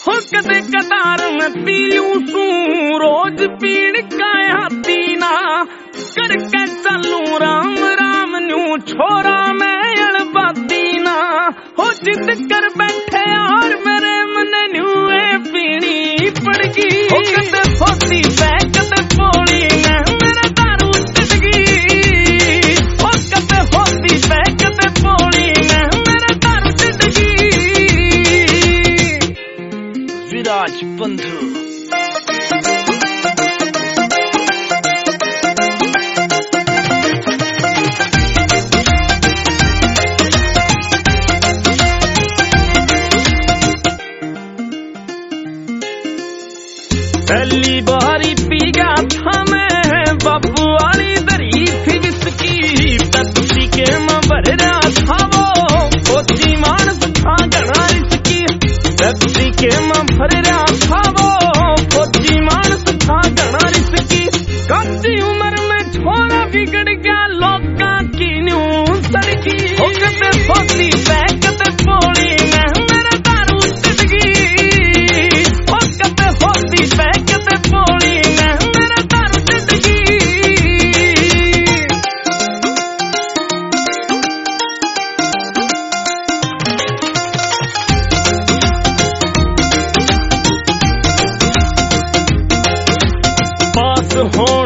हो कदे कतार में पीलू सू रोज पीड़ का हाथी ना करके चलू राम राम न्यू छोरा मैं अड़बाती ना हो जिद कर बैठे यार मेरे मन न्यू पीड़ी पड़गी हो कदे फोती कदे पोली मैं मेरे दारू टटगी हो कदे फोती कदे पोली मैं मेरे दारू टटगी। विराज बंधु पहली बारी पी गया था मैं बाबू वाली दरी थी जिसकी पेप्सी के मां भर रहा था वो ओची मानस था घना इसकी पेप्सी के मां भर रहा था वो ओची मानस था घना इसकी कच्ची उम्र में छोरा बिगड़ गया लोका की न्यू सड़की हो कदे फोती कदे पोली मैं मेरा दारू टटगी हो कदे फोती कदे पोली मैं मेरा दारू टटगी। पास हो